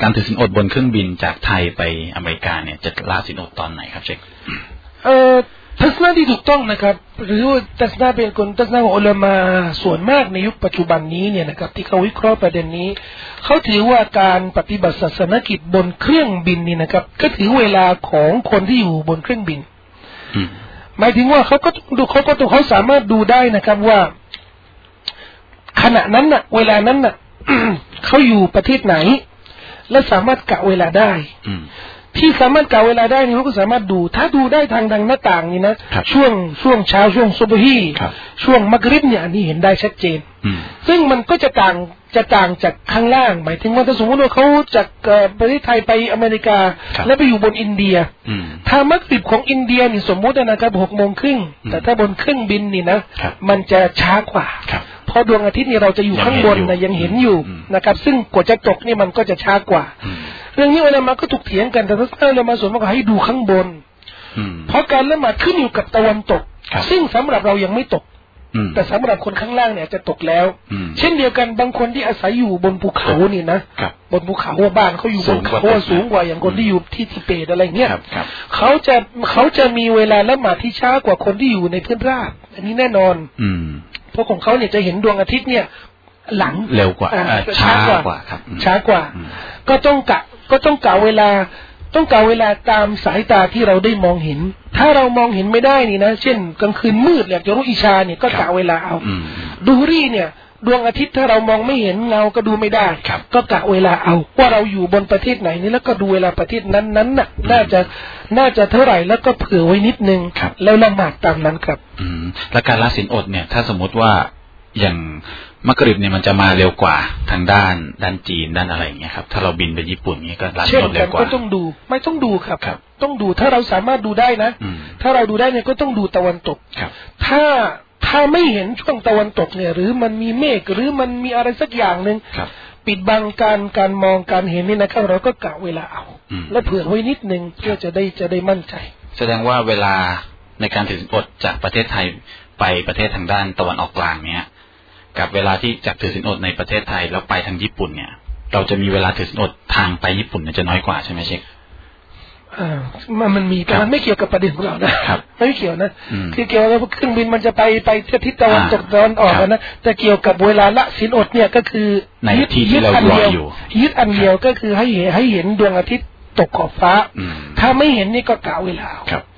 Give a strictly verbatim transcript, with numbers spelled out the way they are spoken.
การถือศีลอดบนเครื่องบินจากไทยไปอเมริกาเนี่ยจะละศีลอดตอนไหนครับเชคเอ่อทัศนะที่ถูกต้องนะครับหรือว่าทัศนะเป็นคนทัศนะของอุลามะส่วนมากในยุคปัจจุบันนี้เนี่ยนะครับที่เขาวิเคราะห์ประเด็นนี้เขาถือว่าการปฏิบัติศาสนกิจบนเครื่องบินนี่นะครับก็ถือเวลาของคนที่อยู่บนเครื่องบินหมายถึงว่าเขาก็ดูเขาก็ต้องเขาสามารถดูได้นะครับว่าขณะนั้นน่ะเวลานั้นน่ะ เขาอยู่ประเทศไหนและสามารถกะเวลาได้ที่สามารถกะเวลาได้นี่เขาก็สามารถดูถ้าดูได้ทางดังหน้าต่างนี่นะช่วงช่วงเช้าช่วงซุบฮีช่วงมักริบเนี่ยอันนี้เห็นได้ชัดเจนซึ่งมันก็จะต่างจะต่างจากข้างล่างหมายถึงว่าถ้าสมมติว่าเขาจากประเทศไทยไปอเมริกาแล้วไปอยู่บนอินเดียถ้ามักริบของอินเดียนี่สมมุตินะครับหกโมงครึ่งแต่ถ้าบนเครื่องบินนี่นะมันจะช้ากว่าเพราะดวงอาทิตย์นี่เราจะอยู่ข้างบนนะยังเห็นอยู่นะครับซึ่งกว่าจะตกนี่มันก็จะช้ากว่าเรื่องนี้อุลามะก็ถกเถียงกันแต่ถ้าเรามาส่วนมากให้ดูข้างบนเพราะการละหมาดขึ้นอยู่กับตะวันตกซึ่งสำหรับเรายังไม่ตกแต่สำหรับคนข้างล่างเนี่ยจะตกแล้วเช่นเดียวกันบางคนที่อาศัยอยู่บนภูเขานี่นะบนภูเขาบ้านเขาอยู่บนเขาสูงกว่าอย่างคนที่อยู่ที่ทิเบตอะไรเงี้ยเขาจะเขาจะมีเวลาละหมาดที่ช้ากว่าคนที่อยู่ในพื้นราบอันนี้แน่นอนเพราะของเขาเนี่ยจะเห็นดวงอาทิตย์เนี่ยหลังเร็วกว่าช้ากว่าครับช้ากว่าก็ต้องกะก็ต้องกะเวลาต้องกะเวลาตามสายตาที่เราได้มองเห็นถ้าเรามองเห็นไม่ได้นี่นะเช่นกลางคืนมืดอยากจะรู้อิชาเนี่ยก็กะเวลาเอาดูรี่เนี่ยดวงอาทิตย์ถ้าเรามองไม่เห็นเงาก็ดูไม่ได้ก็กะเวลาเอาว่าเราอยู่บนประเทศไหนนี่แล้วก็ดูเวลาประเทศนั้นนั้นน่ะน่าจะน่าจะเท่าไหร่แล้วก็เผื่อไว้นิดนึงแล้วละหมาดตามนั้นครับอืมแล้วการละศีลอดเนี่ยถ้าสมมติว่าอย่างมักริบเนี่ยมันจะมาเร็วกว่าทางด้านด้านจีนด้านอะไรอย่างเงี้ยครับถ้าเราบินไปญี่ปุ่นเนี่ยก็ละศีลอดเร็วกว่าก็ต้องดูไม่ต้องดูครับต้องดูถ้าเราสามารถดูได้นะถ้าเราดูได้เนี่ยก็ต้องดูตะวันตกถ้าถ้าไม่เห็นช่วงตะวันตกเนี่ยหรือมันมีเมฆหรือมันมีอะไรสักอย่างนึงปิดบังการการมองการเห็นนี่นะครับเราก็กะเวลาเอาแล้วเผื่อไว้นิดนึงเพื่อจะได้จะได้มั่นใจแสดงว่าเวลาในการถือศีลอดจากประเทศไทยไปประเทศทางด้านตะวันออกกลางเนี่ยกับเวลาที่จากถือศีลอดในประเทศไทยแล้วไปทางญี่ปุ่นเนี่ยเราจะมีเวลาถือศีลอดทางไปญี่ปุ่นเนี่ยจะน้อยกว่าใช่ไหมเชคอ่ามันมันมีแต่มันไม่เกี่ยวกับประเด็นของเรานะครับไม่เกี่ยวนะคือเกี่ยวกับเครื่องบินมันจะไปไปทิศตะวันตกตะวันออกนะแต่เกี่ยวกับเวลาละศีลอดเนี่ยก็คือยึดที่เรารออยู่ยึดอันเดียวก็คือให้เห็นให้เห็นดวงอาทิตย์ตกขอบฟ้าถ้าไม่เห็นนี่ก็กะเวลาครับ